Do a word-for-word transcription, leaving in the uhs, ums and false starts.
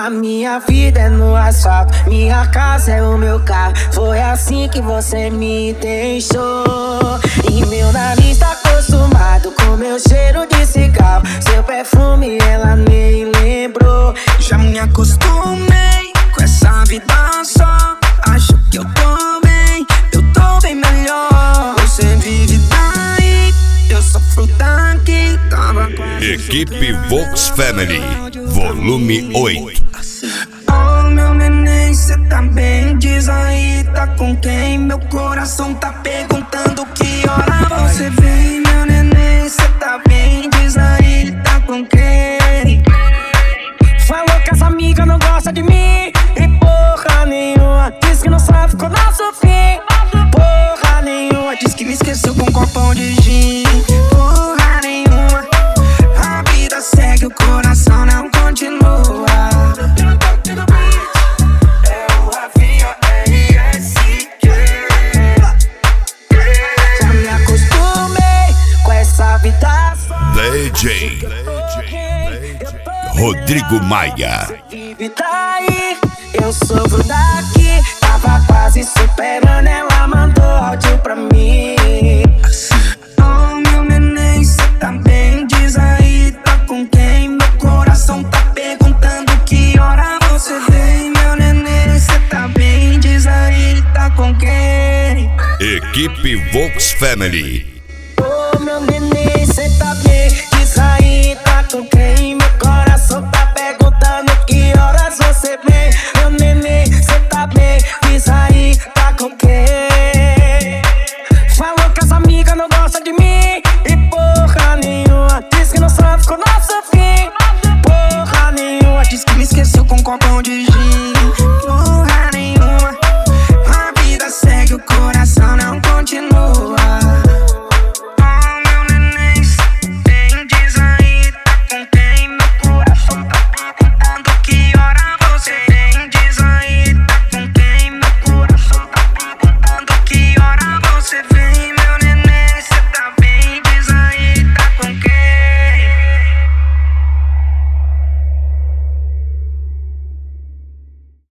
A minha vida é no asfalto, minha casa é o meu carro. Foi assim que você me deixou. E meu nariz tá acostumado com meu cheiro de cigarro. Seu perfume ela nem lembrou. Já me acostumei com essa vida só. Acho que eu tô bem, eu tô bem melhor. Você vive daí, eu sofro daqui. Tava Equipe Vox Family, volume oito. Oh, meu neném, cê tá bem? Diz aí, tá com quem? Meu coração tá perguntando que hora você vem. Meu neném, cê tá bem? Diz aí, tá com quem? Falou que essa amiga não gosta de mim e porra nenhuma. Diz que não sabe qual é o nosso fim. Porra nenhuma. Diz que me esqueceu com um copão de gin. Porra nenhuma. A vida segue, o coração não continua. D J Rodrigo Maia. Vive daí, eu sofro daqui. Tava quase superando, ela mandou áudio pra mim. Oh, meu neném, cê tá bem? Diz aí, tá com quem? Meu coração tá perguntando que hora você vem. Meu neném, cê tá bem? Diz aí, tá com quem? Equipe Vox Family.